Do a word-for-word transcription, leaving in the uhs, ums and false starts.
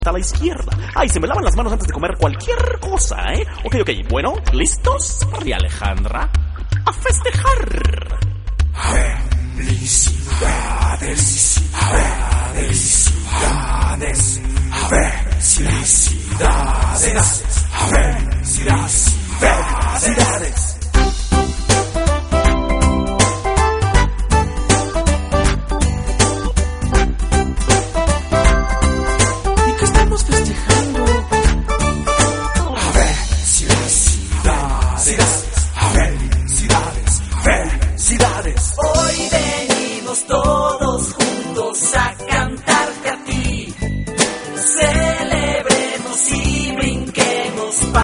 a la izquierda. Ay, se me lavan las manos antes de comer cualquier cosa, ¿eh? Ok, ok, bueno, ¿listos? María Alejandra, a festejar. Felicidades.